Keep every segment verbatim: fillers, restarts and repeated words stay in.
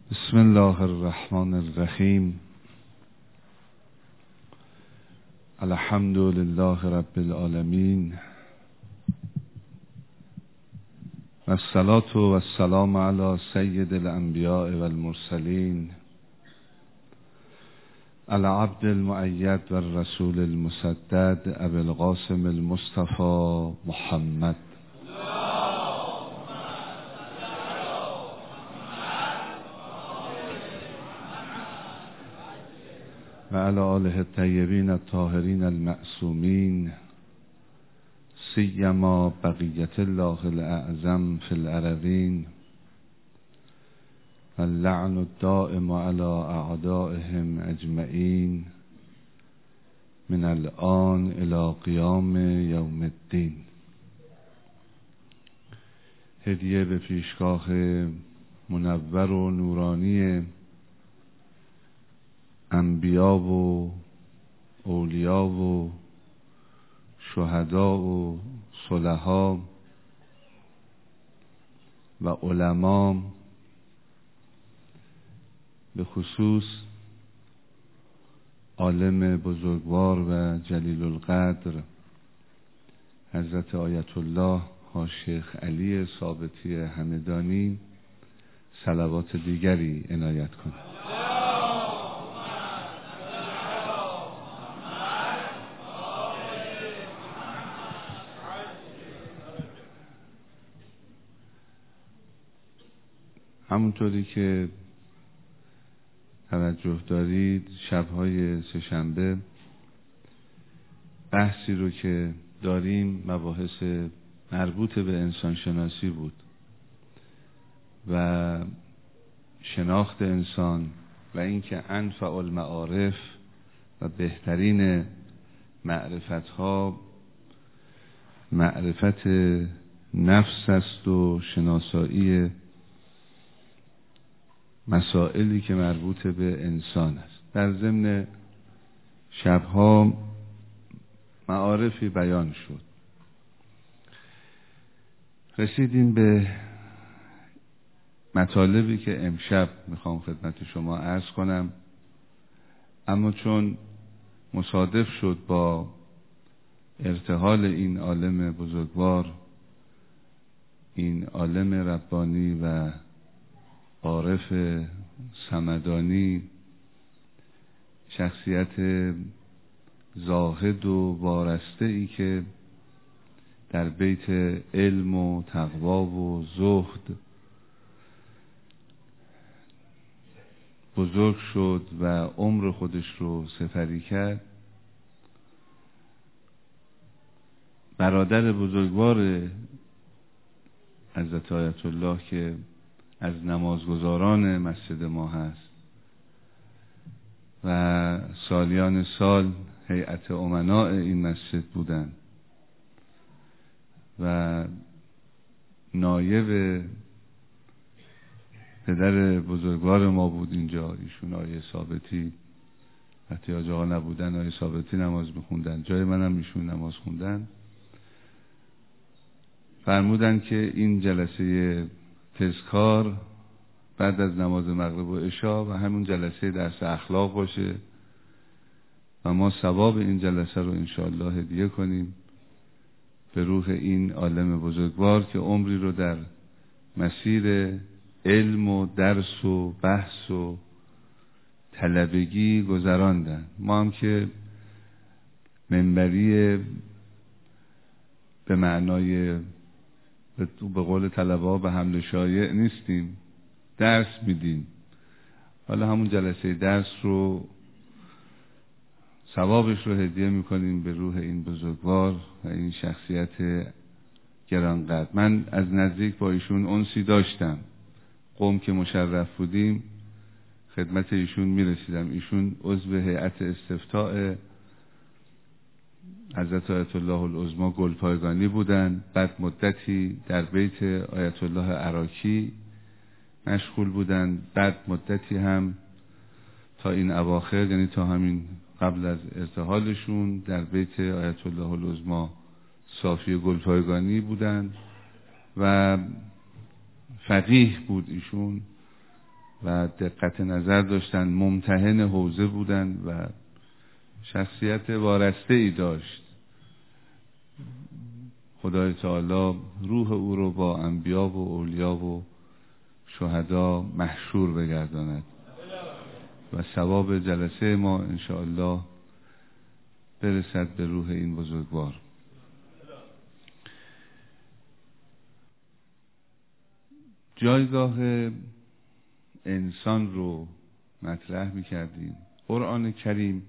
بسم الله الرحمن الرحیم. الحمد لله رب العالمین و الصلاة و السلام علی سید الانبیاء و المرسلین العبد المؤید و الرسول المسدد ابی القاسم المصطفى محمد و علی آله الطیبین الطاهرین المعصومین سیما بقیت الله الاعظم فی الارضین و اللعن الدائم علی اعدائهم اجمعین من الان الی قیام یوم الدین. هدیه به پیشگاه منور و نورانی انبیا و اولیا و شهدا و صلحا و علما، به خصوص عالم بزرگوار و جلیل القدر حضرت آیت الله حاج شیخ علی ثابتی همدانی، صلوات دیگری عنایت کنید. همونطوری که توجه دارید، شبهای سه‌شنبه بحثی رو که داریم مباحث مربوط به انسانشناسی بود و شناخت انسان و اینکه انفع المعارف و بهترین معرفتها معرفت نفس است و شناسایی مسائلی که مربوط به انسان است. در ضمن شبها معارفی بیان شد. رسیدیم به مطالبی که امشب میخوام خدمت شما عرض کنم، اما چون مصادف شد با ارتحال این عالم بزرگوار، این عالم ربانی و عارف صمدانی، شخصیت زاهد و وارسته ای که در بیت علم و تقوا و زهد بزرگ شد و عمر خودش رو سپری کرد، برادر بزرگوار حضرت آیت الله که از نمازگزاران مسجد ما هست و سالیان سال هیئت امناء این مسجد بودند و نایب پدر بزرگوار ما بود اینجا، ایشون آیه ثابتی، وقتی حاج آقا نبودن آیه ثابتی نماز میخوندن، جای منم ایشون نماز خوندن. فرمودن که این جلسه تذکار بعد از نماز مغرب و عشا و همون جلسه درس اخلاق باشه و ما ثواب این جلسه رو انشاءالله هدیه کنیم به روح این عالم بزرگوار که عمری رو در مسیر علم و درس و بحث و طلبگی گذراندن. ما هم که منبری به معنای به قول طلبه به حمل شایع نیستیم، درس میدیم. حالا همون جلسه درس رو ثوابش رو هدیه میکنیم به روح این بزرگوار و این شخصیت گرانقدر. من از نزدیک با ایشون انسی داشتم، قوم که مشرف بودیم خدمت ایشون میرسیدم. ایشون عضو هیئت استفتاء حضرت آیت الله العظمی گلپایگانی بودن، بعد مدتی در بیت آیت الله عراکی مشغول بودن، بعد مدتی هم تا این اواخر، یعنی تا همین قبل از ارتحالشون، در بیت آیت الله العظمی صافی گلپایگانی بودن و فقیه بود ایشون و دقت نظر داشتن، ممتحن حوزه بودن و شخصیت وارسته ای داشت. خدای تعالی روح او رو با انبیا و اولیا و شهدا محشور بگرداند و ثواب جلسه ما انشاءالله برسد به روح این بزرگوار. جایگاه انسان رو مطرح می‌کردیم. قرآن کریم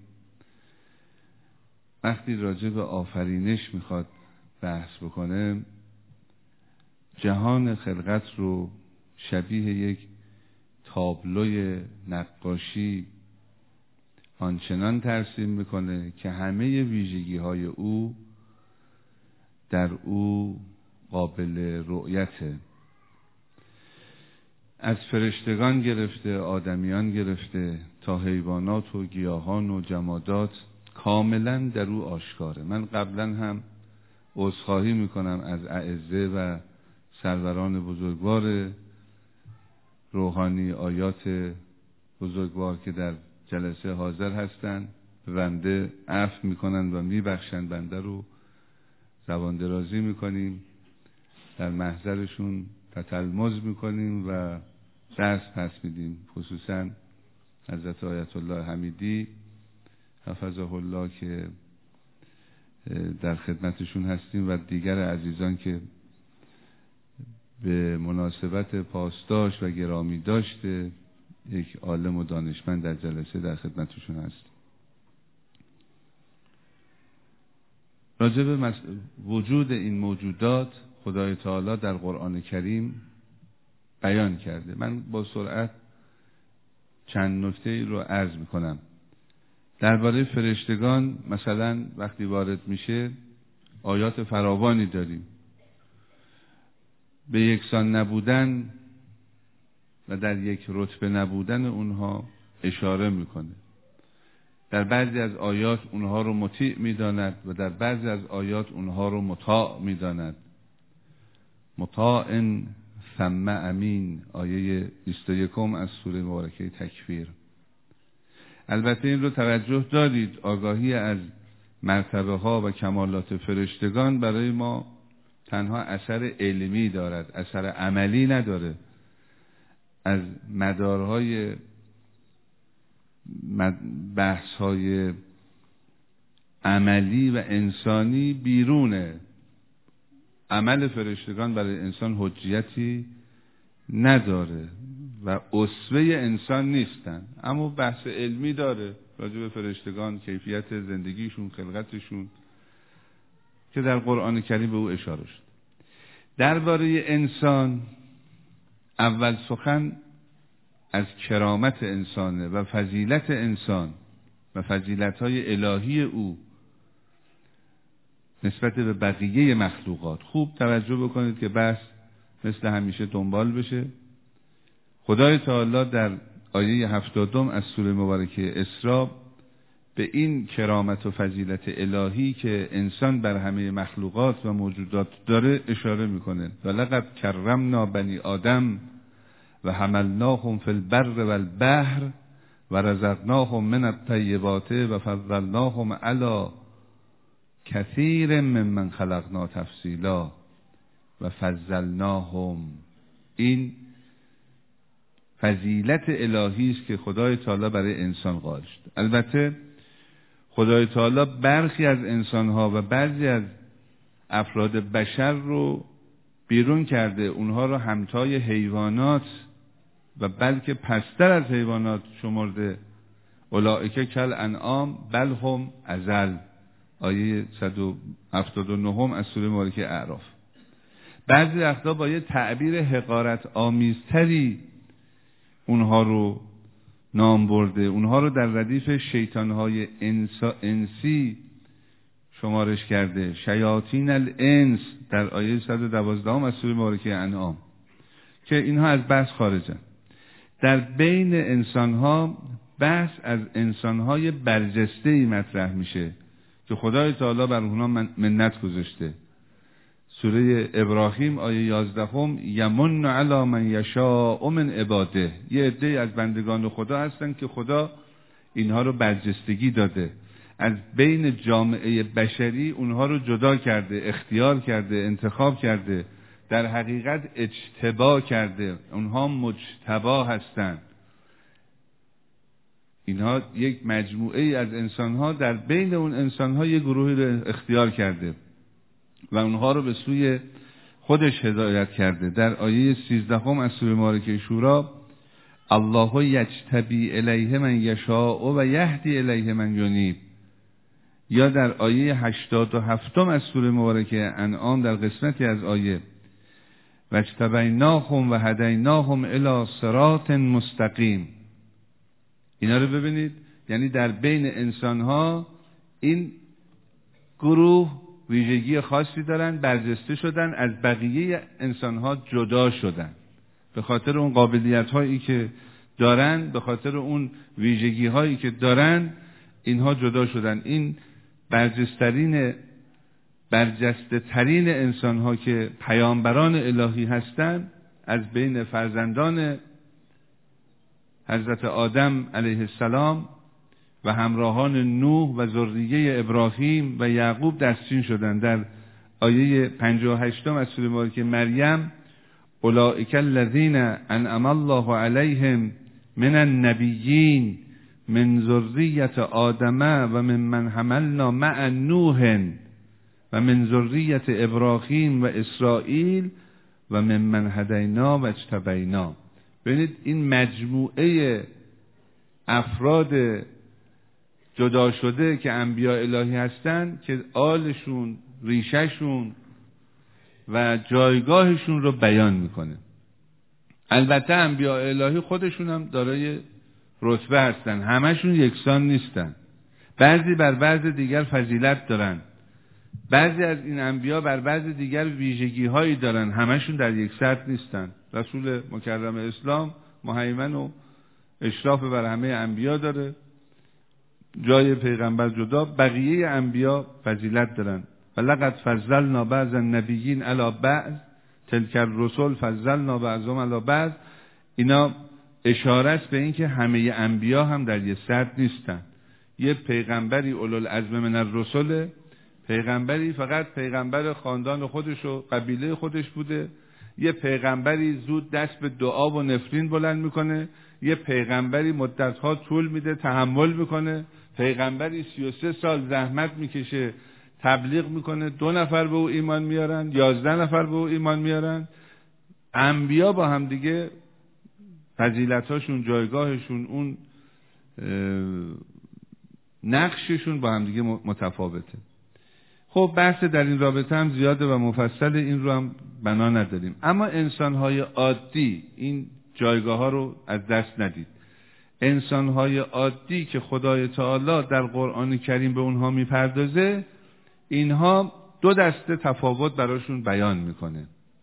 وقتی راجع به آفرینش میخواد بحث بکنه، جهان خلقت رو شبیه یک تابلوی نقاشی آنچنان ترسیم میکنه که همه ویژگی های او در او قابل رؤیته. از فرشتگان گرفته، آدمیان گرفته تا حیوانات و گیاهان و جمادات کاملا در او آشکاره. من قبلا هم عذرخواهی میکنم از اعزه و سروران بزرگوار روحانی آیات بزرگوار که در جلسه حاضر هستند، بنده عفو میکنن و میبخشن، بنده رو زبان درازی میکنیم، در محضرشون تتلمذ میکنیم و درس پس میدیم. خصوصا حضرت آیت الله حمیدی حفظه الله که در خدمتشون هستیم و دیگر عزیزان که به مناسبت پاسداشت و گرامی داشته یک عالم و دانشمند در جلسه در خدمتشون هست. راجع به وجود این موجودات خدای تعالی در قرآن کریم بیان کرده. من با سرعت چند نکته رو عرض میکنم. درباره فرشتگان مثلا وقتی وارد میشه آیات فراوانی داریم. به یکسان نبودن و در یک رتبه نبودن اونها اشاره میکنه. در بعضی از آیات اونها رو مطیع میداند و در بعضی از آیات اونها رو مطاع میداند. مطاع ثم امین، آیه بیست و یک از سوره مبارکه تکویر. البته این رو توجه دارید، آگاهی از مرتبه ها و کمالات فرشتگان برای ما تنها اثر علمی دارد، اثر عملی نداره. از مدارهای بحث‌های عملی و انسانی بیرونه. عمل فرشتگان برای انسان حجیتی نداره و اسوه انسان نیستن، اما بحث علمی داره راجع به فرشتگان، کیفیت زندگیشون، خلقتشون که در قرآن کریم به او اشاره شد. درباره انسان اول سخن از کرامت انسانه و فضیلت انسان و فضیلت‌های الهی او نسبت به بقیه مخلوقات. خوب توجه بکنید که بحث مثل همیشه دنبال بشه. خدای تعالی در آیه هفتادم از سوره مبارکه اسراء به این کرامت و فضیلت الهی که انسان بر همه مخلوقات و موجودات داره اشاره میکنه. ولقد کرمنا بنی آدم و حملناهم فی البر والبحر و رزقناهم من الطیبات و فضلناهم علی کثیر ممن خلقنا تفضیلا و فضلناهم. این فضیلت الهی است که خدای تعالی برای انسان قائل شد. البته خدای تعالی برخی از انسانها و بعضی از افراد بشر رو بیرون کرده، اونها رو همتای حیوانات و بلکه پستر از حیوانات شمرده. اولئک کالانعام بل هم اضل، آیه صد و هفتاد و نه از سوره مبارکه اعراف. بعضی وقتا با یه تعبیر حقارت آمیزتری اونها رو نام برده، اونها رو در ردیف شیطانهای انسا انسی شمارش کرده. شیاطین الانس در آیه صد و دوازده از سوره مبارکه انعام، که اینها از بحث خارجن. در بین انسانها بحث از انسانهای برجسته‌ای مطرح میشه که خدای تعالی بر اونها منت گذاشته سوره ابراهیم آیه یازدهم یمن علی من یشاء من عباده، یه عده از بندگان خدا هستن که خدا اینها رو برجستگی داده، از بین جامعه بشری اونها رو جدا کرده، اختیار کرده، انتخاب کرده، در حقیقت اجتبا کرده، اونها مجتبا هستند. اینها یک مجموعه از انسانها در بین اون انسانها یک گروهی رو اختیار کرده و اونها رو به سوی خودش هدایت کرده. در آیه سیزدهم از سوره مبارکه شورا الله یجتبی الیه من یشاء و یهدی الیه من ینیب، یا در آیه هشتاد و هفتم از سوره مبارکه انعام در قسمتی از آیه واجتبیناهم و هدیناهم الی صراط مستقیم. اینا رو ببینید، یعنی در بین انسانها این گروه ویژگی خاصی دارن، برجسته شدن، از بقیه انسانها جدا شدن به خاطر اون قابلیت هایی که دارن، به خاطر اون ویژگی هایی که دارن، اینها جدا شدن. این برجسترین برجسته ترین انسان ها که پیامبران الهی هستند، از بین فرزندان حضرت آدم علیه السلام و همراهان نوح و ذریه ابراهیم و یعقوب دستچین شدند. در آیه پنجاه و هشت از سوره مبارکه مریم اولئک الذین انعم الله علیهم من النبیین من ذریه آدم و من من حملنا مع نوح و من ذریه ابراهیم و اسرائیل و من من هدینا و اجتبینا. ببینید این مجموعه افراد جدا شده که انبیاء الهی هستند که آلشون، ریشهشون و جایگاهشون رو بیان میکنه. البته انبیاء الهی خودشون هم دارای رتبه هستن، همشون یکسان نیستن، بعضی بر بعض دیگر فضیلت دارن، بعضی از این انبیا بر بعض دیگر ویژگی هایی دارن، همشون در یک سطح نیستن. رسول مکرم اسلام مهیمن و اشراف بر همه انبیا داره، جای پیغمبر جدا، بقیه انبیا فضیلت دارن. ولقد فضلنا بعض النبیین علی بعض تلک الرسل فضلنا بعضهم علی بعض. اینا اشاره است به این که همه انبیا هم در یک سطح نیستن. یه پیغمبری اولوالعزم من الرسل، پیغمبری فقط پیغمبر خاندان خودش و قبیله خودش بوده، یه پیغمبری زود دست به دعا و نفرین بلند میکنه، یه پیغمبری مدتها طول میده تحمل میکنه، پیغمبری سی و سه سال زحمت میکشه تبلیغ میکنه، دو نفر به او ایمان میارن، یازده نفر به او ایمان میارن. انبیا با هم دیگه فضیلتاشون، جایگاهشون، اون نقششون با هم دیگه متفاوته. خب بحث در این رابطه هم زیاده و مفصل، این رو هم بنا نداریم. اما انسان‌های عادی این جایگاه ها رو از دست ندید. انسان‌های عادی که خدای تعالی در قرآن کریم به اونها میپردازه، اینها دو دسته تفاوت براشون بیان میکنه.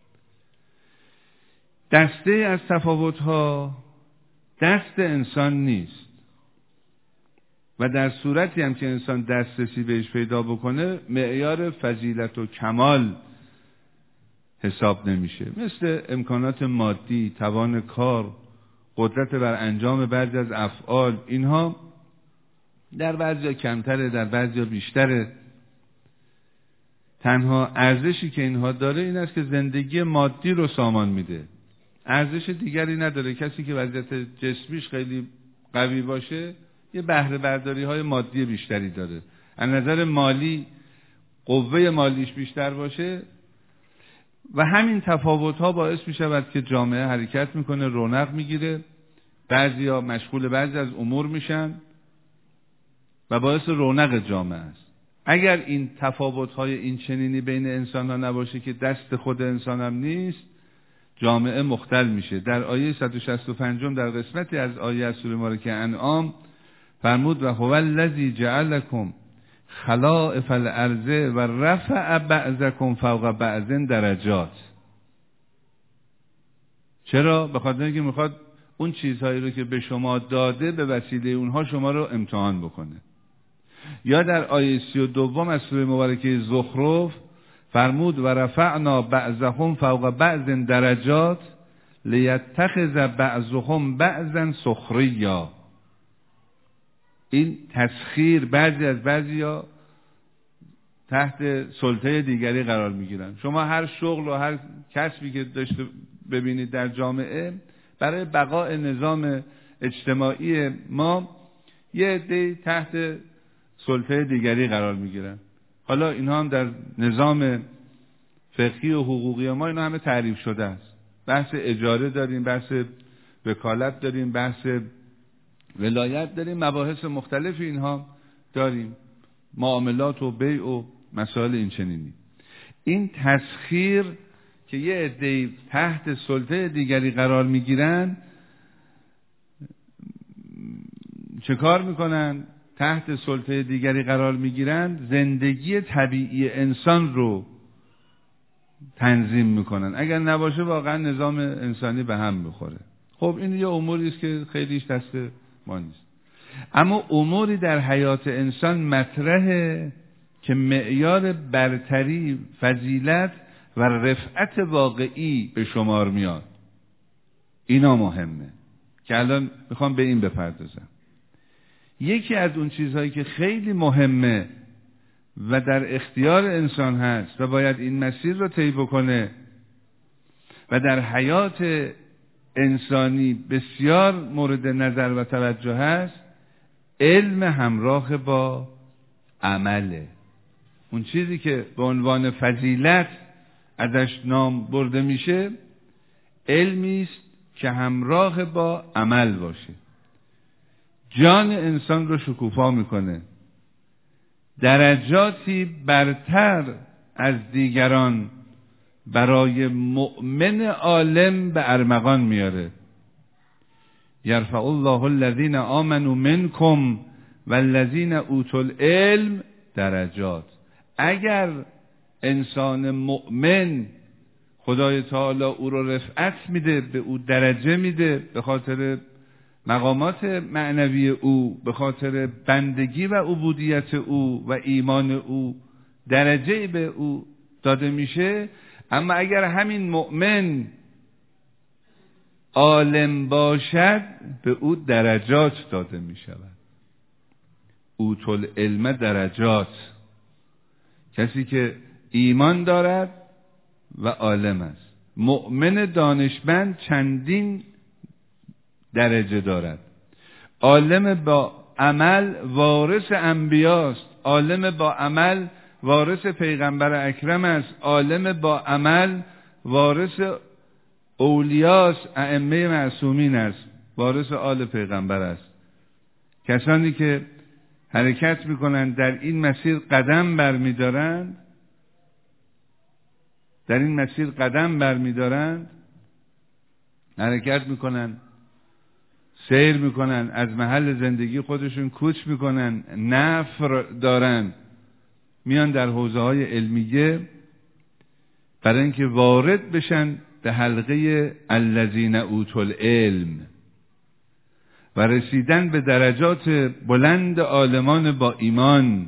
دسته از تفاوت‌ها دست انسان نیست و در صورتی هم که انسان دسترسی بهش پیدا بکنه معیار فضیلت و کمال حساب نمیشه، مثل امکانات مادی، توان کار، قدرت بر انجام بعضی از افعال. اینها در بعضیا کمتره، در بعضیا بیشتره. تنها ارزشی که اینها داره این است که زندگی مادی رو سامان میده، ارزش دیگری نداره. کسی که وضعیت جسمیش خیلی قوی باشه یه بهره برداری های مادی بیشتری داره، از نظر مالی قوه مالیش بیشتر باشه و همین تفاوت ها باعث می شود که جامعه حرکت میکنه، رونق میگیره، بعضی ها مشغول بعضی از امور میشن و باعث رونق جامعه است. اگر این تفاوت های این چنینی بین انسان ها نباشه که دست خود انسان هم نیست، جامعه مختل میشه. در آیه صد و شصت و پنج در قسمتی از آیه از سوره مبارکه انعام فرمود و هو الذی جعلکم خلائف الارض و رفع بعضکم فوق بعض درجات. چرا؟ به خاطر اینکه میخواد اون چیزهایی رو که به شما داده به وسیله اونها شما رو امتحان بکنه. یا در آیه سی و دوم از سوره مبارکه زخرف فرمود و رفعنا بعضهم فوق بعض درجات لیتخذ بعضهم بعضا سخریا. این تسخیر، بعضی از بعضیا تحت سلطه دیگری قرار میگیرن. شما هر شغل و هر کسبی که داشته ببینید در جامعه، برای بقای نظام اجتماعی ما یه عده‌ای تحت سلطه دیگری قرار میگیرن. حالا اینها هم در نظام فقهی و حقوقی ما اینا همه تعریف شده است. بحث اجاره داریم، بحث وکالت داریم، بحث ولایت داریم، مباحث مختلف اینها داریم، معاملات و بیع و مسائل این چنینی. این تسخیر که یه عده‌ای تحت سلطه دیگری قرار میگیرن، چه کار میکنن؟ تحت سلطه دیگری قرار میگیرن، زندگی طبیعی انسان رو تنظیم میکنن. اگر نباشه واقعا نظام انسانی به هم میخوره. خب این یه اموری است که خیلیش دست ما نیست. اما اموری در حیات انسان مطرحه که معیار برتری، فضیلت و رفعت واقعی به شمار میاد. اینا مهمه که الان میخوام به این بپردازم. یکی از اون چیزهایی که خیلی مهمه و در اختیار انسان هست و باید این مسیر رو طی بکنه و در حیات انسانی بسیار مورد نظر و توجه هست، علم همراه با عمله. اون چیزی که به عنوان فضیلت ازش نام برده میشه، علمی است که همراه با عمل باشه. جان انسان رو شکوفا میکنه، درجاتی برتر از دیگران برای مؤمن عالم به ارمغان میاره. یرفع الله الذین آمنوا منکم والذین اوتوا العلم درجات. اگر انسان مؤمن خدای تعالی او رو رفعت میده، به او درجه میده، به خاطر مقامات معنوی او، به خاطر بندگی و عبودیت او و ایمان او درجه به او داده میشه. اما اگر همین مؤمن عالم باشد، به او درجات داده میشود. اوتوا العلم درجات. کسی که ایمان دارد و عالم است. مؤمن دانشمند چندین درجه دارد. عالم با عمل وارث انبیاست. عالم با عمل وارث پیغمبر اکرم است. عالم با عمل وارث اولیاست، ائمه معصومین است، وارث آل پیغمبر است. کسانی که حرکت میکنند در این مسیر قدم برمیدارند، در این مسیر قدم برمیدارند، حرکت میکنند، سیر میکنن، از محل زندگی خودشون کوچ میکنن، نفر دارن، میان در حوزه های علمیه برای اینکه وارد بشن به حلقه الذین اوتوا العلم و رسیدن به درجات بلند عالمان با ایمان،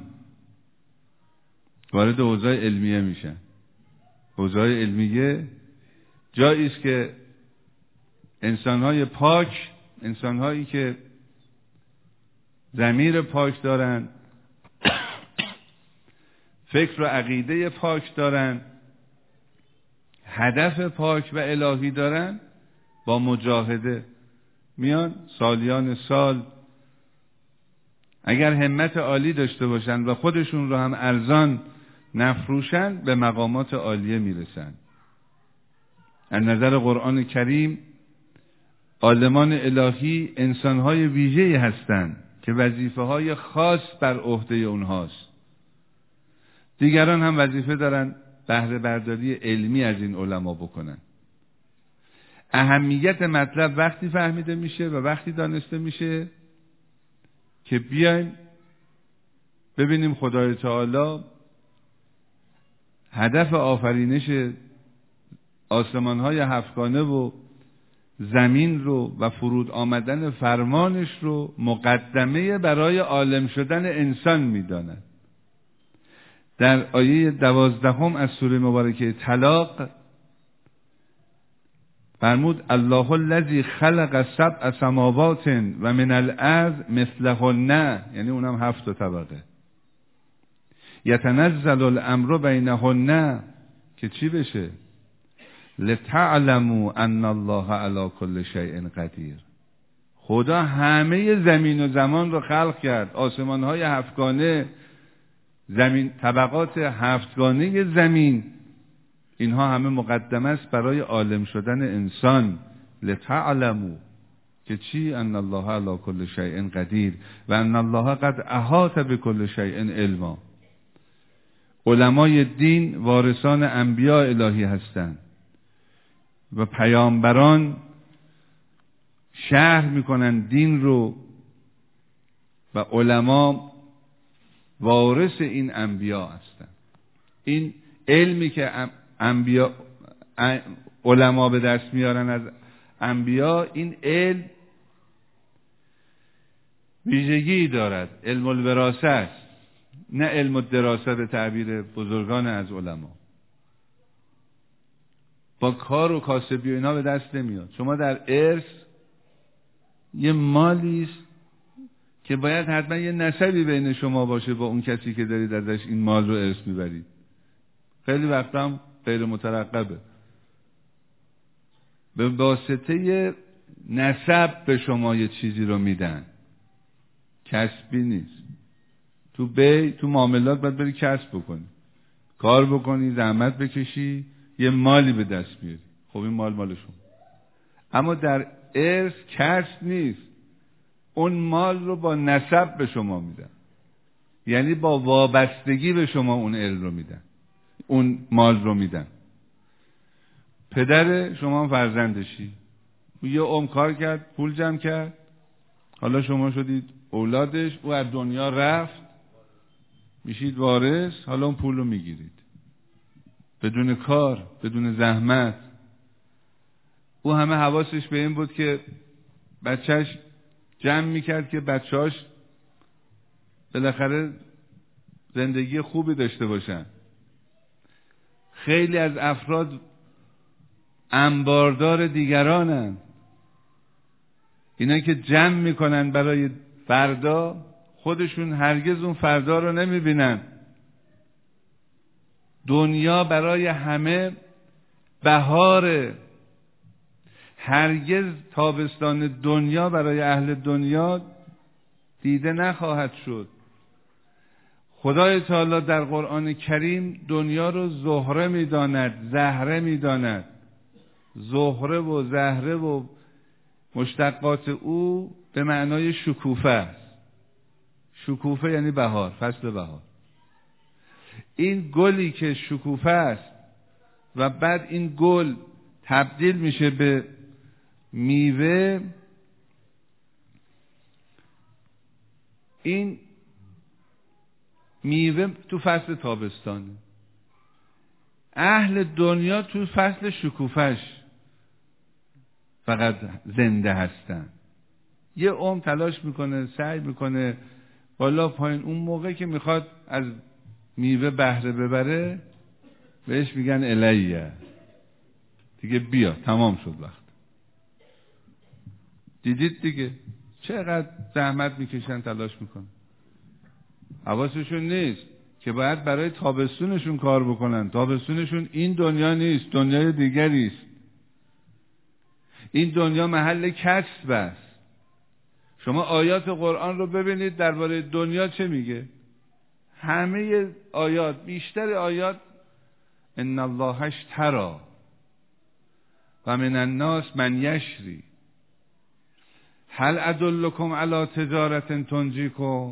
وارد حوزه علمیه میشن. حوزه علمیه جایی است که انسان‌های پاک، انسان‌هایی که ضمیر پاک دارن، فکر و عقیده پاک دارن، هدف پاک و الهی دارن، با مجاهده میان سالیان سال، اگر همت عالی داشته باشن و خودشون رو هم ارزان نفروشن، به مقامات عالیه میرسن. از نظر قرآن کریم عالمان الهی انسان‌های ویژه‌ای هستند که وظیفه‌های خاص بر عهده اونهاست. دیگران هم وظیفه دارن بهره برداری علمی از این علما بکنن. اهمیت مطلب وقتی فهمیده میشه و وقتی دانسته میشه که بیایم ببینیم خدای تعالی هدف آفرینش آسمان‌های هفتگانه و زمین رو و فرود آمدن فرمانش رو مقدمه برای عالم شدن انسان میداند. در آیه دوازدهم از سوره مبارکه طلاق فرمود الله الذی خلق سبع سماوات و من الارض مثلهن، یعنی اونم هفت طبقه، یتنزل الامر بینهن، که چی بشه؟ لتعلموا ان الله علی کل شیء قدیر. خدا همه زمین و زمان رو خلق کرد، آسمان‌های هفتگانه، زمین، طبقات هفتگانه زمین، اینها همه مقدمه است برای عالم شدن انسان. لتعلموا، که چی؟ ان الله علی کل شیء قدیر و ان الله قد احاط بكل شیء علما. علمای دین وارثان انبیاء الهی هستند و پیامبران شرح میکنن دین رو و علما وارث این انبیاء هستند. این علمی که انبیاء علما به دست میارن از انبیاء، این علم ویژگی دارد، علم الوراثه است، نه علم الدراسه به تعبیر بزرگان از علما. با کار و کاسبی و اینا به دست نمیاد. شما در ارث یه مالی است که باید حتما یه نسبی بین شما باشه با اون کسی که دارید ازش این مال رو ارث میبرید. خیلی وقتا هم غیر مترقبه، به واسطه نسب به شما یه چیزی رو میدن، کسبی نیست. تو بی تو معاملات باید بری کسب بکنی، کار بکنی، زحمت بکشی، یه مالی به دست بیاری. خب این مال مال شما. اما در ارث کسب نیست، اون مال رو با نسب به شما میدن، یعنی با وابستگی به شما اون علم رو میدن، اون مال رو میدن. پدر شما فرزندشی، یه عمر کار کرد، پول جمع کرد، حالا شما شدید اولادش، او از دنیا رفت، میشید وارث، حالا اون پول رو میگیرید بدون کار، بدون زحمت. او همه حواسش به این بود که بچهش جمع میکرد که بچهاش بالاخره زندگی خوبی داشته باشن. خیلی از افراد انباردار دیگرانن، اینا که جمع میکنن برای فردا، خودشون هرگز اون فردا رو نمیبینن. دنیا برای همه بهاره، هرگز تابستان دنیا برای اهل دنیا دیده نخواهد شد. خدای تعالی در قرآن کریم دنیا رو زهره میداند، زهره میداند. زهره و زهره و مشتقات او به معنای شکوفه است. شکوفه یعنی بهار، فصل بهار. این گلی که شکوفه است و بعد این گل تبدیل میشه به میوه، این میوه تو فصل تابستانه. اهل دنیا تو فصل شکوفش فقط زنده هستن. یه عمر تلاش میکنه، سعی میکنه بالا پایین، اون موقع که میخواد از میوه بهره ببره بهش میگن الیه، دیگه بیا، تمام شد وقت. دیدید دیگه چقدر زحمت میکشن، تلاش میکنن، حواسشون نیست که باید برای تابستونشون کار بکنن. تابستونشون این دنیا نیست، دنیای دیگری است. این دنیا محل کسب است. شما آیات قرآن رو ببینید درباره دنیا چه میگه. همه آیات، بیشتر آیات ان الله اشتری و من الناس من یشری هل ادلکم علی تجارت تنجیکم.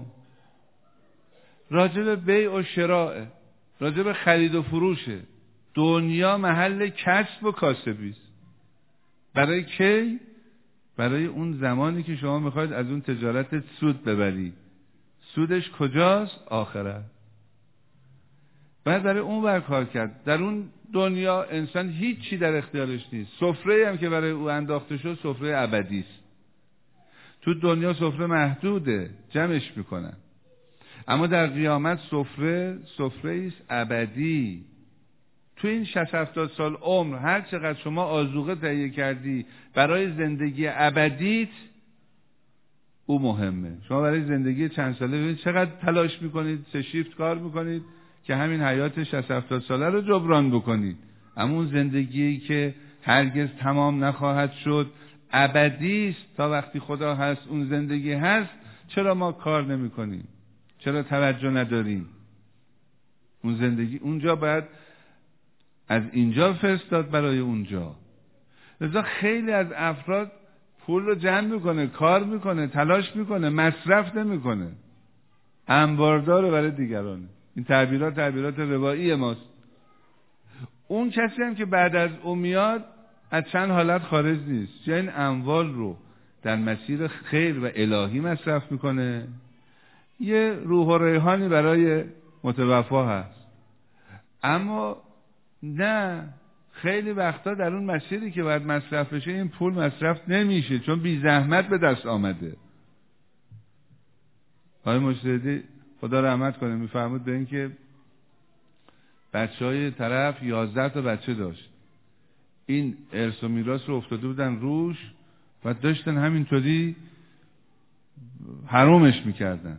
راجب بیع و شراء، راجب خرید و فروشه. دنیا محل کسب و کاسبی است. برای کی؟ برای اون زمانی که شما میخواید از اون تجارت سود ببری. سودش کجاست؟ آخرت. بعد برای اون ور کار کرد. در اون دنیا انسان هیچی در اختیارش نیست. سفره هم که برای او انداخته شد سفره ابدی است. تو دنیا سفره محدوده، جمعش میکنن. اما در قیامت سفره سفره است ابدی. تو این شصت هفتاد سال عمر هر چقدر شما آذوقه تهیه کردی برای زندگی ابدیت، او مهمه. شما برای زندگی چند ساله ببینید چقدر تلاش میکنید، سه شیفت کار میکنید که همین حیات شصت هفتاد ساله رو جبران بکنید. اما اون زندگی که هرگز تمام نخواهد شد، ابدی است، تا وقتی خدا هست اون زندگی هست، چرا ما کار نمی کنیم؟ چرا توجه نداریم؟ اون زندگی اونجا باید از اینجا فرستاد برای اونجا. لذا خیلی از افراد پول رو جمع میکنه، کار میکنه، تلاش میکنه، مصرف نمیکنه، انباردار برای دیگرانه. این تعبیرات تعبیرات روایی ماست. اون کسی هم که بعد از اون میاد از چند حالت خارج نیست. یا این اموال رو در مسیر خیر و الهی مصرف میکنه، یه روح و ریحانی برای متوفا هست. اما نه، خیلی وقتا در اون مسیری که باید مصرف بشه این پول مصرف نمیشه، چون بی زحمت به دست آمده. آقای مجتهدی خدا رحمت کنه میفرمود به این که بچه های طرف یازده تا بچه داشت، این ارث و میراث رو افتاده بودن روش و داشتن همینطوری حرومش میکردن.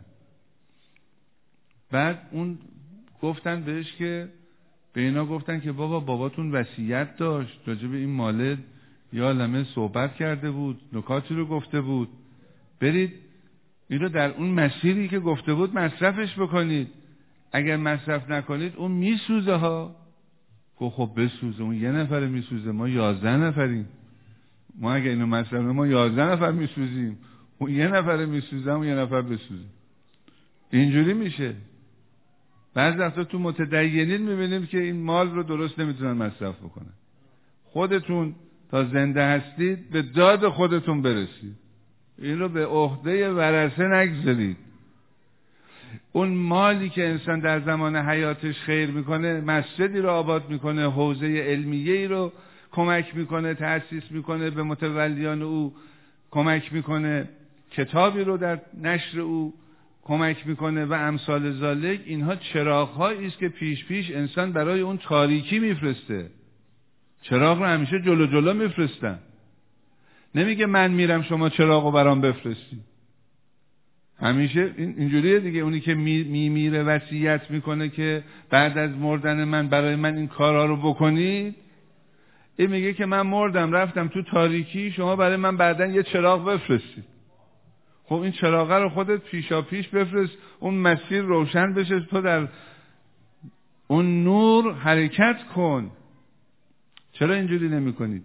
بعد اون گفتن بهش که به اینا گفتن که بابا باباتون وصیت داشت راجع به این مال، یا لمه صحبت کرده بود، نکاتی رو گفته بود، برید این رو در اون مسیری که گفته بود مصرفش بکنید. اگر مصرف نکنید اون میسوزه ها. گفت خب بسوزه، اون یه نفر میسوزه، ما یازده نفریم. ما اگر اینو مصرف ما یازده نفر میسوزیم، اون یه نفر میسوزه، اون یه نفر بسوزه. اینجوری میشه. بعضی وقتا تو متدینین میبینیم که این مال رو درست نمیتونن مصرف بکنن. خودتون تا زنده هستید به داد خودتون برسید، این رو به عهده ورثه نگذارید. اون مالی که انسان در زمان حیاتش خیر میکنه، مسجدی رو آباد میکنه، حوزه علمیه‌ای رو کمک میکنه، تأسیس میکنه، به متولیان او کمک میکنه، کتابی رو در نشر او کمک میکنه و امثال ذالک، اینها چراغ‌هایی است که پیش پیش انسان برای اون تاریکی میفرسته. چراغ رو همیشه جلو جلو میفرستن. نمیگه من میرم شما چراغ رو برام بفرستی. همیشه این اینجوریه دیگه. اونی که می می میره وصیت میکنه که بعد از مردن من برای من این کارها رو بکنید، این میگه که من مردم رفتم تو تاریکی، شما برای من بعداً یه چراغ بفرستید. خب این چراغ رو خودت پیشا پیش بفرست، اون مسیر روشن بشه، تو در اون نور حرکت کن. چرا اینجوری نمی کنید؟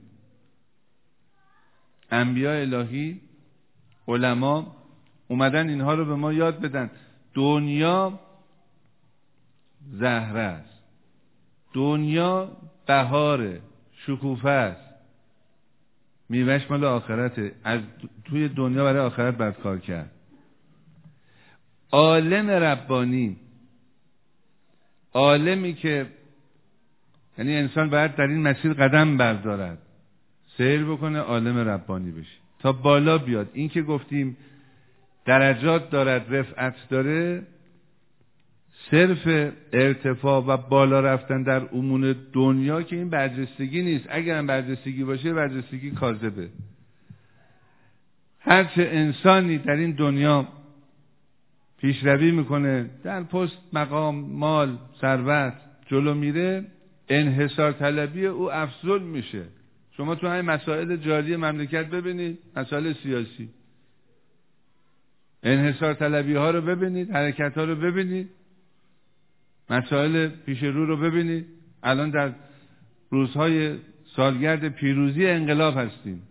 انبیاء الهی، علما اومدن اینها رو به ما یاد بدن. دنیا زهره است، دنیا بهاره، شکوفه است، میوهش مال آخرته. از توی دنیا برای آخرت باید کار کرد. عالم ربانی، عالمی که یعنی انسان باید در این مسیر قدم بردارد، سیر بکنه، عالم ربانی بشه تا بالا بیاد. این که گفتیم درجات دارد، رفعت داره، صرف ارتفاع و بالا رفتن در امور دنیا که این برجستگی نیست. اگر هم برجستگی باشه، برجستگی کاذبه. هرچه انسانی در این دنیا پیشروی میکنه، در پست، مقام، مال، ثروت جلو میره، انحصار طلبی او افضل میشه. شما تو همین مسائل جاری مملکت ببینید، مسائل سیاسی، انحصار طلبی ها رو ببینید، حرکت ها رو ببینید، مسائل پیش رو رو ببینید. الان در روزهای سالگرد پیروزی انقلاب هستیم.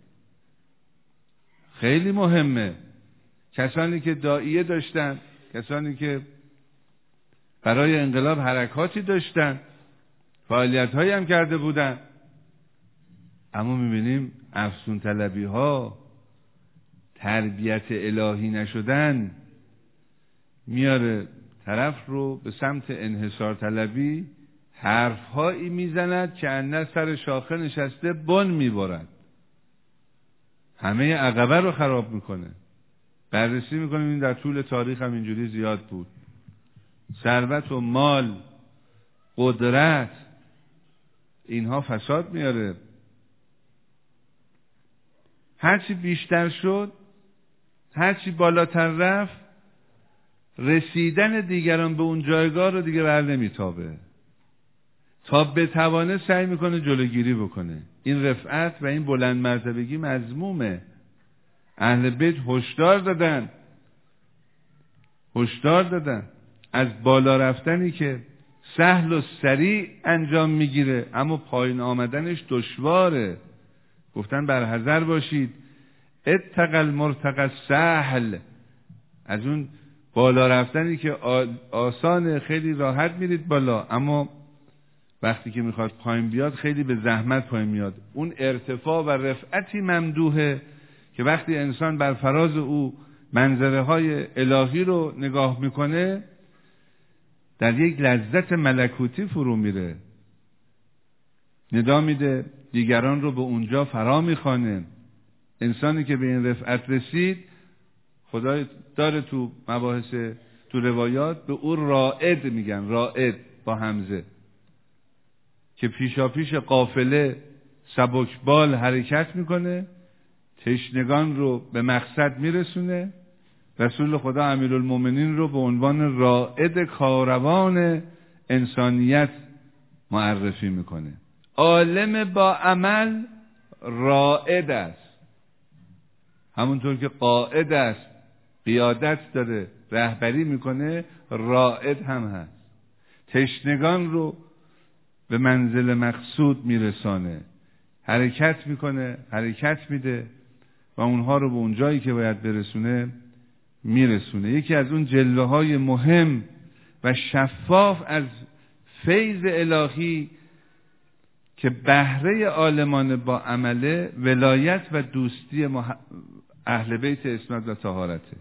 خیلی مهمه. کسانی که داعیه داشتن، کسانی که برای انقلاب حرکاتی داشتن، فعالیت هایی هم کرده بودن، اما میبینیم افسون طلبی ها، تربیت الهی نشدن، میاره طرف رو به سمت انحصار طلبی، حرفهایی میزند که انه سر شاخه نشسته بن میبرد، همه عقبه رو خراب میکنه. بررسی میکنیم این در طول تاریخ هم اینجوری زیاد بود. ثروت و مال، قدرت، اینها فساد میاره. هرچی بیشتر شد، هرچی بالاتر رفت، رسیدن دیگران به اون جایگاه رو دیگه بر نمیتابه. تا بتوانه سعی میکنه جلوگیری بکنه. این رفعت و این بلند مرتبگی مذمومه. اهل بیت هشدار دادن هشدار دادن از بالا رفتنی که سهل و سریع انجام میگیره اما پایین آمدنش دشواره. گفتن بر حذر باشید، اتق المرتقى سهل، از اون بالا رفتنی که آسان، خیلی راحت میرید بالا، اما وقتی که میخواد پایین بیاد خیلی به زحمت پایین میاد. اون ارتفاع و رفعتی ممدوحه که وقتی انسان بر فراز او منظره های الهی رو نگاه میکنه در یک لذت ملکوتی فرو میره، ندا میده، دیگران رو به اونجا فرا میخوانه. انسانی که به این رفعت رسید، خدا داره تو مباحث تو روایات به او رائد میگن، رائد با همزه، که پیشا پیش قافله سبکبال حرکت میکنه، تشنگان رو به مقصد میرسونه. رسول خدا امیرالمومنین رو به عنوان رائد کاروان انسانیت معرفی میکنه. عالم با عمل رائد است، همونطور که قائد است، قیادت داره، رهبری میکنه، رائد هم هست. تشنگان رو به منزل مقصود میرسانه، حرکت میکنه، حرکت میده و اونها رو به اون جایی که باید برسونه میرسونه. یکی از اون جلوه های مهم و شفاف از فیض الهی که بهره عالمان با عمله، ولایت و دوستی مح... اهل بیت اسمت و طهارته.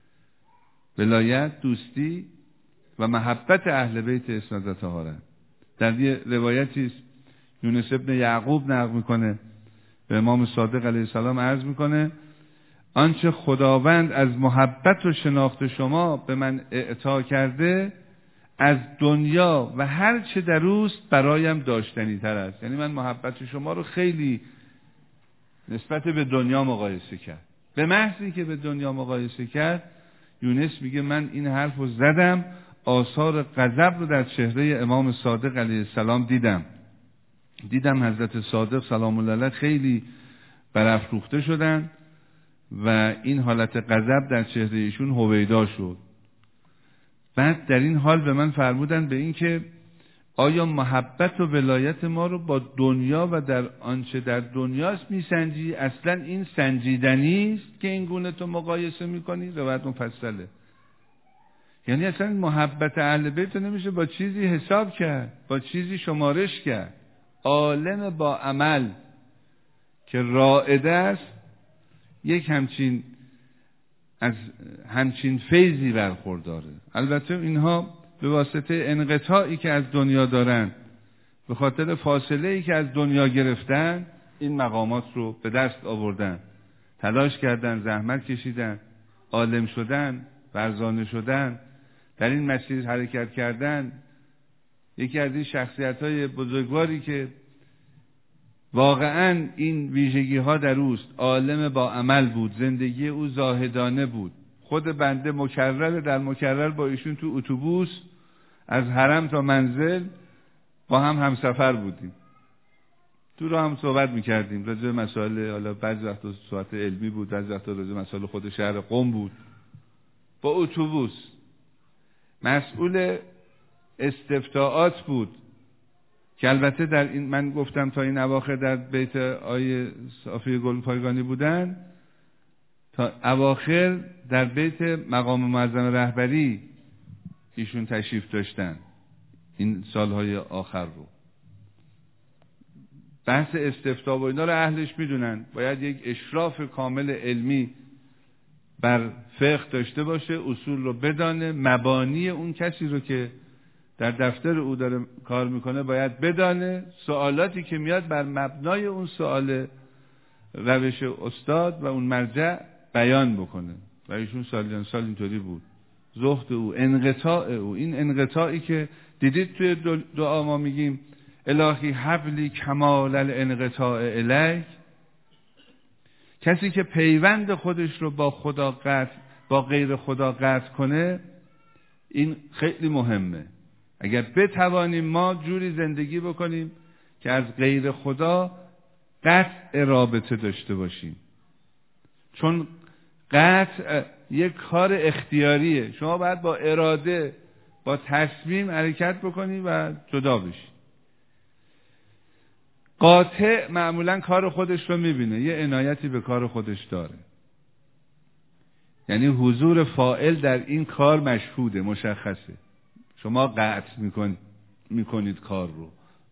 ولایت، دوستی و محبت اهل بیت اسمت و طهارت. در یه روایتی یونس ابن یعقوب نقل میکنه، به امام صادق علیه السلام عرض میکنه آنچه خداوند از محبت و شناخت شما به من اعطا کرده، از دنیا و هر چه در اوست برایم داشتنی تر است. یعنی من محبت شما رو خیلی نسبت به دنیا مقایسه کرد. به محضی که به دنیا مقایسه کرد، یونس میگه من این حرف رو زدم، آثار غضب رو در چهره امام صادق علیه السلام دیدم. دیدم حضرت صادق سلام الله علیه خیلی برافروخته شدن و این حالت غضب در چهره ایشون هویدا شد. بعد در این حال به من فرمودن به این که آیا محبت و ولایت ما رو با دنیا و در آنچه در دنیاست میسنجی؟ اصلا این سنجیدنی است که این گونه تو مقایسه میکنی؟ روایت مفصله. یعنی اصلا محبت اهل بیت نمیشه با چیزی حساب کرد، با چیزی شمارش کرد. عالم با عمل که رائد است، یک همچین از همچین فیضی برخورداره. البته اینها به واسطه انقطاعی که از دنیا دارن، به خاطر فاصله ای که از دنیا گرفتن، این مقامات رو به دست آوردن، تلاش کردن، زحمت کشیدن، عالم شدن، فرزانه شدن، در این مسیر حرکت کردن. یکی از این شخصیت‌های بزرگواری که واقعاً این ویژگی ها در اوست، عالم با عمل بود، زندگی او زاهدانه بود. خود بنده مکرر در مکرر با ایشون تو اتوبوس از حرم تا منزل با هم همسفر بودیم، تو رو هم صحبت میکردیم راجع به مسائل، حالا بعضی وقتا صحبت علمی بود، بعضی وقتا راجع به مسائل خود شهر قم بود. با اتوبوس مسئول استفتاءات بود که البته در این من گفتم تا این اواخر در بیت آیه صافی گل پایگانی بودن، تا اواخر در بیت مقام معظم رهبری ایشون تشریف داشتن این سالهای آخر رو. بحث استفتاء و اینا رو اهلش میدونن، باید یک اشراف کامل علمی بر فقه داشته باشه، اصول رو بدانه، مبانی اون کسی رو که در دفتر او داره کار میکنه باید بدانه، سوالاتی که میاد بر مبنای اون سوال روش استاد و اون مرجع بیان بکنه. و ایشون سالیان سال اینطوری بود، زهد او، انقطاع او. این انقطاعی که دیدید توی دعا ما میگیم الهی حبلی کمال الانقطاع الیک، کسی که پیوند خودش رو با خدا قطع، با غیر خدا قطع کنه، این خیلی مهمه. اگر بتوانیم ما جوری زندگی بکنیم که از غیر خدا قطع رابطه داشته باشیم، چون قطع یک کار اختیاریه. شما باید با اراده، با تصمیم حرکت بکنی و جدا بشی. قاطع معمولا کار خودش رو میبینه، یه عنایتی به کار خودش داره، یعنی حضور فاعل در این کار مشهوده، مشخصه. شما قطع میکن میکنید کار رو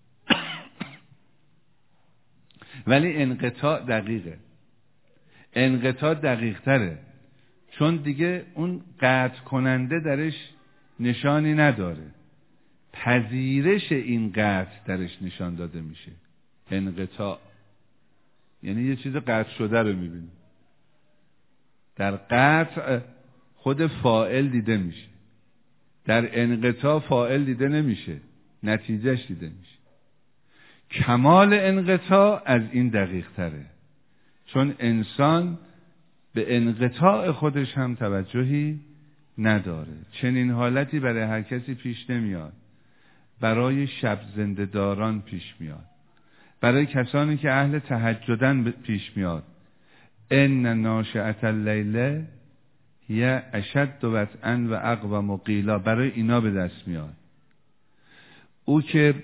ولی انقطاع دقیقه، انقطاع دقیق تره، چون دیگه اون قطع کننده درش نشانی نداره، پذیرش این قطع درش نشان داده میشه. انقطاع یعنی یه چیز قطع شده رو میبینی. در قطع خود فاعل دیده میشه، در انقطاع فاعل دیده نمیشه، نتیجهش دیده میشه. کمال انقطاع از این دقیق تره، چون انسان به انقطاع خودش هم توجهی نداره. چنین حالتی برای هر کسی پیش نمیاد. برای شب زنده داران پیش میاد، برای کسانی که اهل تهجدن پیش میاد. ان ناشئة اللیل هی اشد وطئا و اقوم قیلا، برای اینا به دست میاد. او که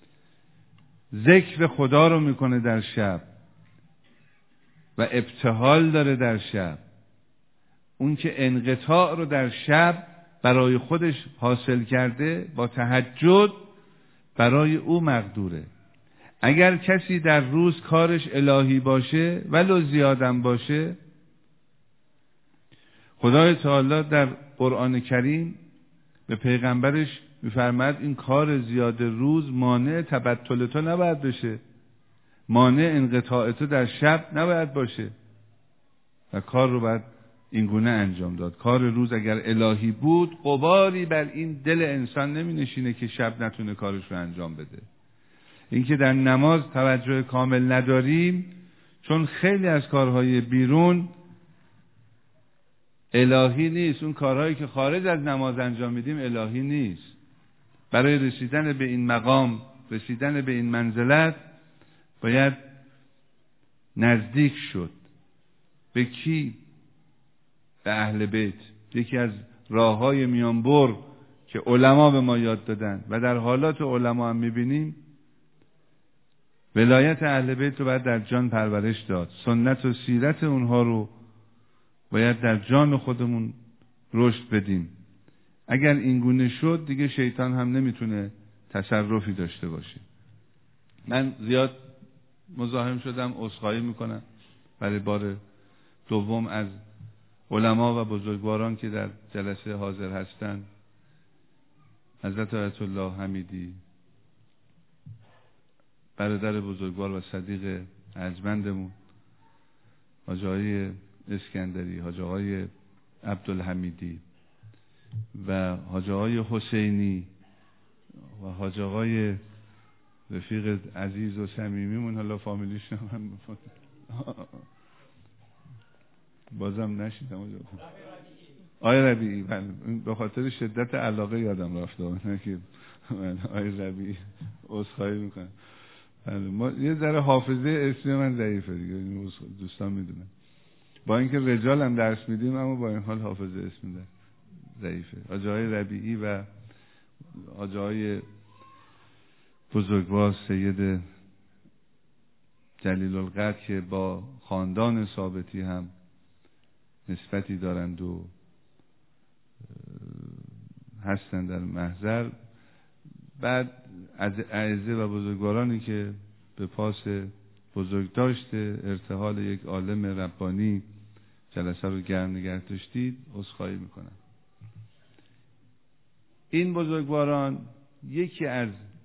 ذکر خدا رو میکنه در شب و ابتهال داره در شب، اون که انقطاع رو در شب برای خودش حاصل کرده، با تهجد برای او مقدوره. اگر کسی در روز کارش الهی باشه ولو زیادم باشه، خدای تعالی در قرآن کریم به پیغمبرش میفرماد این کار زیاد روز مانع تبتل تو نباید بشه، مانع انقطاع تو در شب نباید باشه و کار رو باید اینگونه انجام داد. کار روز اگر الهی بود، غباری بر این دل انسان نمی نشینه که شب نتونه کارش رو انجام بده. اینکه در نماز توجه کامل نداریم، چون خیلی از کارهای بیرون الهی نیست. اون کارهایی که خارج از نماز انجام میدیم الهی نیست. برای رسیدن به این مقام، رسیدن به این منزلت، باید نزدیک شد. به کی؟ به اهل بیت. یکی از راههای میانبر که علما به ما یاد دادن و در حالات علما هم میبینیم، ولایت اهل بیت رو باید در جان پرورش داد. سنت و سیرت اونها رو باید در جان خودمون رشد بدیم. اگر اینگونه شد، دیگه شیطان هم نمیتونه تصرفی داشته باشه. من زیاد مزاحم شدم، عذرخواهی میکنم برای بار دوم از علما و بزرگواران که در جلسه حاضر هستند. حضرت آیت الله حمیدی، برادر بزرگوار و صدیق ارجمندمون، حاجی آقای اسکندری، حاجی آقای عبدالحمیدی و حاجی آقای حسینی و حاجی آقای رفیق عزیز و صمیمیمون، حالا فامیلیش هم بازم نشیدم. آقای ربیعی، به خاطر شدت علاقه یادم رفته نه که آقای ربیعی عذرخواهی میکنم. ما یه ذره حافظه اسم من ضعیفه دیگه، دوستان میدونن. با اینکه رجال هم درس میدیم، اما با این حال حافظه اسم در ضعیفه. حاجی آقای ربیعی و حاجی آقای بزرگوار سید جلیل القدر که با خاندان ثابتی هم نسبتی دارند و هستند در محضر. بعد از اعزه و بزرگوارانی که به پاس بزرگ داشته ارتحال یک عالم ربانی جلسه رو گرم نگه داشتید، عذرخواهی میکنم. این بزرگواران یکی از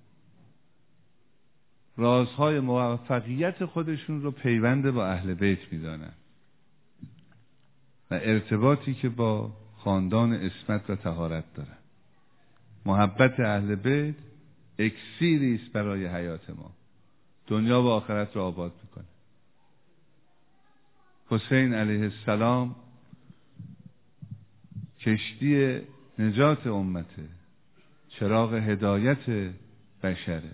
رازهای موفقیت خودشون رو پیوند با اهل بیت میدانن و ارتباطی که با خاندان عصمت و طهارت دارن. محبت اهل بیت اکسیری است برای حیات ما، دنیا و آخرت را آباد میکنه. حسین علیه السلام کشتی نجات امته، چراغ هدایت بشره.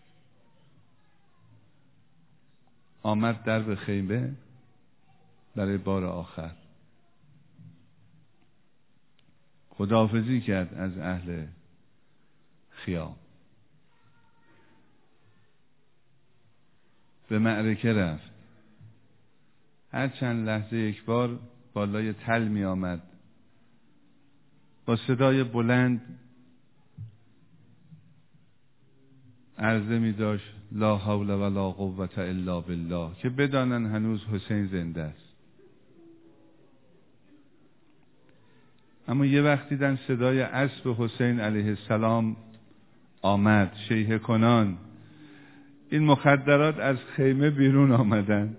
آمد در به خیمه برای بار آخر، خداحافظی کرد از اهل خیام، به معرکه رفت. هر چند لحظه یک بار بالای تل می آمد، با صدای بلند عرضه می داشت لا حول ولا قوة الا بالله، که بدانن هنوز حسین زنده است. اما یه وقت دیدن صدای اسب حسین علیه السلام آمد، شیهه کنان. این مخدرات از خیمه بیرون آمدن،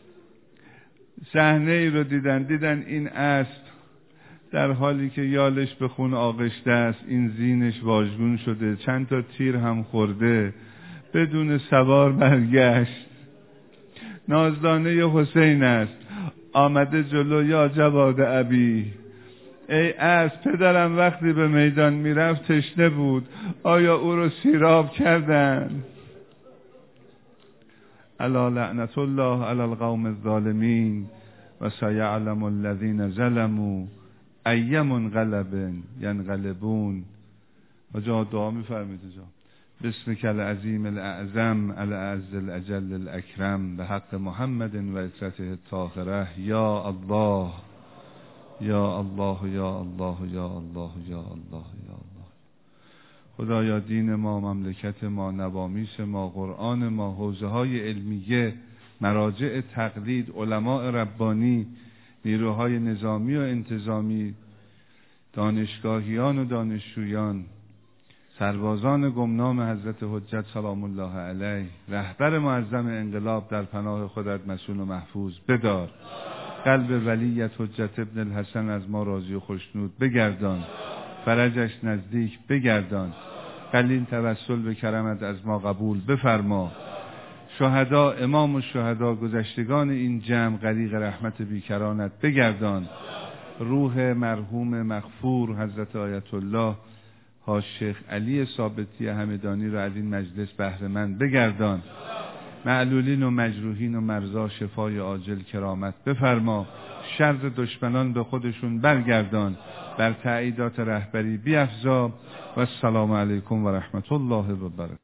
صحنه ای رو دیدن. دیدن این اسب در حالی که یالش به خون آغشته است، این زینش واژگون شده، چند تا تیر هم خورده، بدون سوار برگشت. نازدانه حسین است، آمده جلو. یا جواد ابی، ای اسب، پدرم وقتی به میدان میرفت تشنه بود، آیا او رو سیراب کردن؟ الا لعنت الله علی القوم الظالمین و سیعلم الذین ظلموا ای منقلب ینقلبون. و جا دعا میفرمید جا بسمک العظیم الاعظم الاعز الاجل الاکرم به حق محمد و عترته الطاهره. یا الله یا الله یا الله یا الله یا الله یا الله. خدایا دین ما، مملکت ما، نوامیس ما، قرآن ما، حوزه های علمیه، مراجع تقلید، علماء ربانی، نیروهای نظامی و انتظامی، دانشگاهیان و دانشجویان، سربازان گمنام حضرت حجت سلام الله علیه، رهبر معظم انقلاب در پناه خودت مسئول و محفوظ بدار. قلب ولیت حجت ابن الحسن از ما راضی و خوشنود بگردان، فرجش نزدیک بگردان. قلیل توسل به کرمت از ما قبول بفرما. شهدا، امام الشهدا، گذشتگان این جمع غریق رحمت بیکرانت بگردان. روح مرحوم مغفور حضرت آیت الله حاج شیخ علی ثابتی همدانی را از این مجلس بهره مند بگردان. معلولین و مجروحین و مرضا شفای عاجل کرامت بفرما. شر دشمنان به خودشون برگردان، بر تأییدات رهبری بیفزا. و السلام علیکم و رحمت الله و برکاته.